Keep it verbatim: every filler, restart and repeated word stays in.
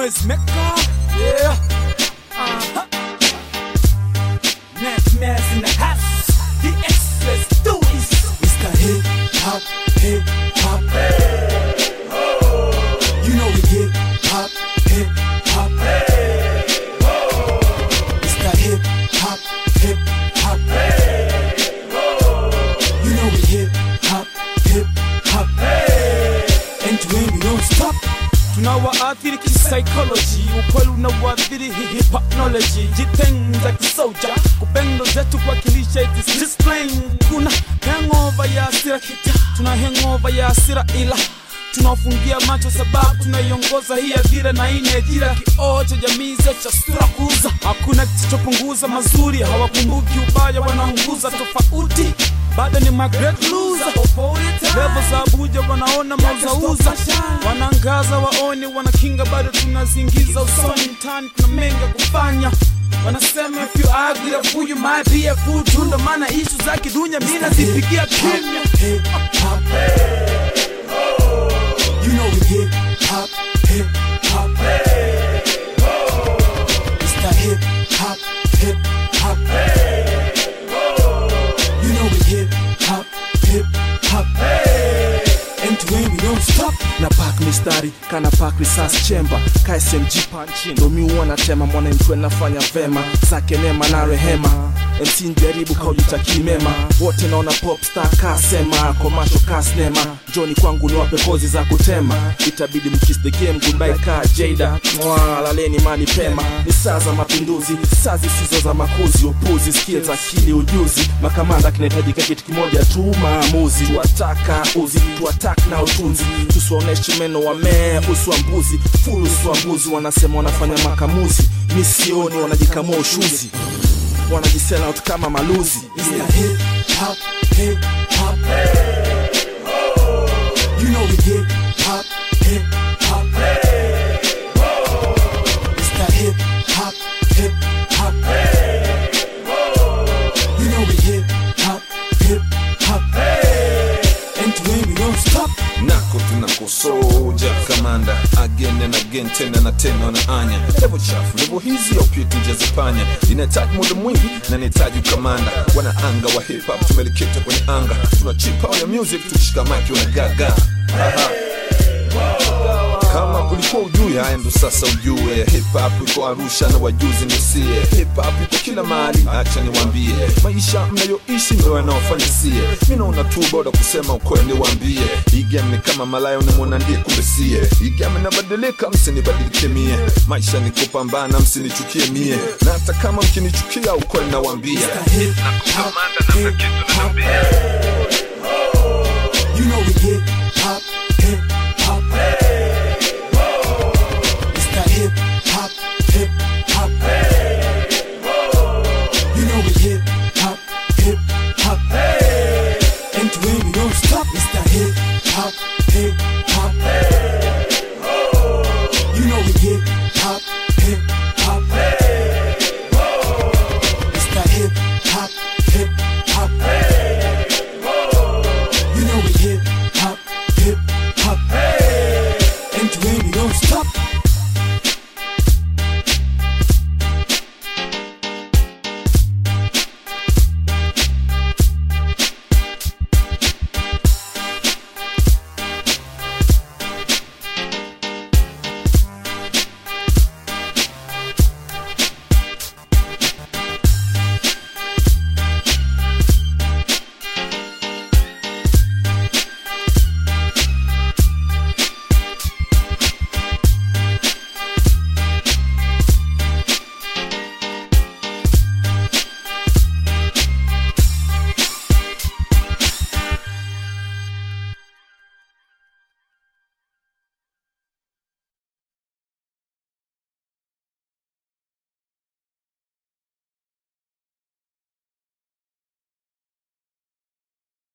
noise maker. Yeah. Uh-huh. Next man's in the house. The X, let's do this. It's the hip hop, hip hop. Hey, oh. You know we hip hop, hip hop. Hey, oh. It's the hip hop, hip hop. Hey, oh. You know we hip hop, hip hop. Hey, and to end we don't stop. Tunawaathiri psychology, ukweli unawaathiri hip hop knowledge. Jitenga kisoja, kupendo zetu kuwakilisha it is displaying. Kuna hangover ya hasira kita, tuna hangover ya hasira ila tunafungia macho sababu tunaiongoza hii adhira na hii ajira kioo cha jamii zetu sura kuuza. Hakuna kisichopunguza mazuri, hawakumbuki ubaya wanaunguza tofauti. Bado ni my great loser. Level za Abuja wanaona mauzauza, wanangaza waone wanakinga, bado tunazingiza usoni mtani kuna menga kufanya. Wanasema if you ugly a fool you might be a fool too. Ndo maana issue za kidunya mina zipigia kimya. Hip hop, hey, oh. You know we hip hop, hip hop, hey, oh. It's the hip hop, hip hop, hey, oh. You know we hip hop, hip hop, hey, and to end we don't stop. Na pack mistari, kana pack research chamber. Ka S M G punch ndo mi uona tema. Mwana mkwe nafanya vema, zake nema na rehema. M C njaribu kaujitaki mema. Wote naona popstar kasema, kwa macho kasnema. Johnny kwangu ni wape kozi za kutema. Itabidi mkiss the game, goodbye ka Jada. Mwala leni mani pema. Ni saa za mapinduzi, saa zisizo za makuzi. Upuzi, skills, akili, ujuzi. Makamanda kinahitajika kitu kimoja tu, maamuzi. Tuataka uzi, tuatak na utunzi. Tusuoneshe meno wa mee, uswa mbuzi. Full uswa mbuzi, wanasema wanafanya makamuzi. Misioni, wanajikamua ushuzi. Wanajisell out kama maluzi. It's the hip hop, hip hop, hey, oh. You know we hip hop, hip hop, hey, oh. It's the hip hop, hip hop, hey, oh. You know we hip hop, hip hop, hey, and to end we don't stop. Nako tunako soja kamanda, again and again, tena na tena na anya. Level chafu, level hizi au pia tujazipanya. Inahitaji muda mwingi na nahitaji kamanda. Wana anga wa hip hop tumeliketa kwenye anga. Tuna chip out ya music tukishika mic unagaga. Aha. Kama ulikuwa ujue, haya ndo sasa ujue. Hip hop iko Arusha na wajuzi ndo sie. Hip hop iko kila mahali, acha niwaambie. Maisha mnayoishi ndo yanaofanya sie. Mimi naona tu bora kusema ukweli niwaambie. Hii game ni kama malaya unamwona ndiye kumbe sie. Hii game inabadilika, msinibadilike mie. Maisha ni kupambana, msinichukie mie. Na hata kama mkinichukia ukweli nawaambia. Hip hop, hip hop, you know we hip